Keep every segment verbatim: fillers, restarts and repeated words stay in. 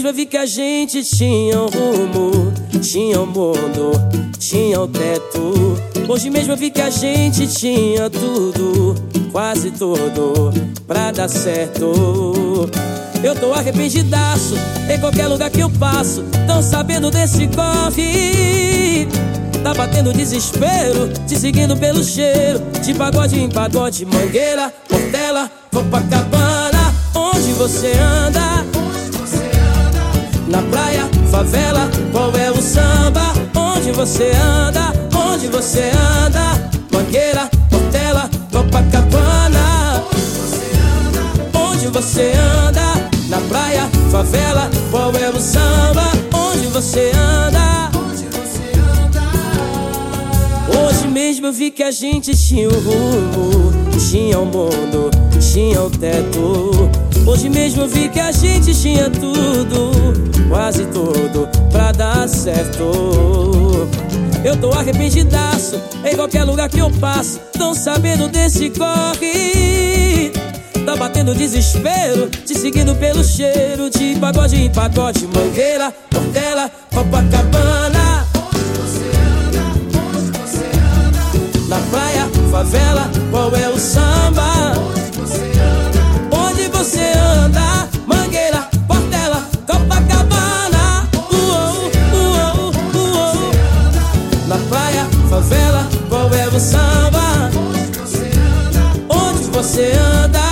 mesmo eu vi que a gente tinha um rumo, tinha um mundo, tinha um teto. Hoje mesmo eu vi que a gente tinha tudo, quase tudo, pra dar certo. Eu tô arrependidaço em qualquer lugar que eu passo, tão sabendo desse corre. Tá batendo desespero, te seguindo pelo cheiro, de pagode em pagode, Mangueira, Portela, Copacabana. Onde você anda? Na praia, favela, qual é o samba? Onde você anda? Onde você anda? Mangueira, Portela, Copacabana. Onde você anda? Na praia, favela, qual é o samba? Onde você anda? Hoje mesmo eu vi que a gente tinha um rumo, tinha um mundo, tinha um teto. Hoje mesmo eu vi que a gente tinha tudo, quase tudo, pra dar certo. Eu tô arrependidaço em qualquer lugar que eu passo, tão sabendo desse corre. Tá batendo desespero, te seguindo pelo cheiro, de pagode em pagode, Mangueira, Portela, Copacabana. Na praia, favela, qual é o samba? Onde você anda? Mangueira, Portela, Copacabana. Uou, uou, uou. Na praia, favela, qual é o samba? Onde você anda?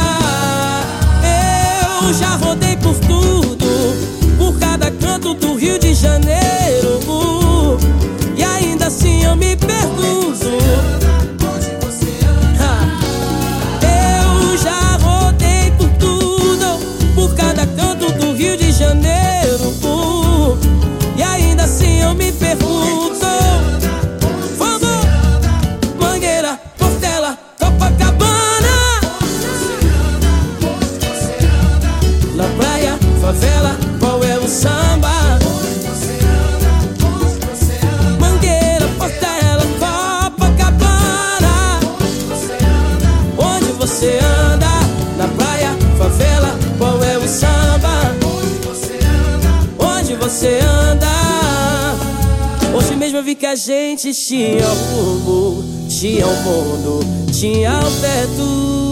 Eu já rodei por tudo, por cada canto do Rio de Janeiro, e ainda assim eu me pergunto. E ainda assim eu me pergunto. Vamos! Mangueira, Portela, Copacabana. Na praia, favela, qual é o samba? Mangueira, Portela, Copacabana. Onde você anda? Na praia, favela, qual é o samba? Onde você anda? Hoje mesmo eu vi que a gente tinha rumo, tinha um mundo, tinha um teto.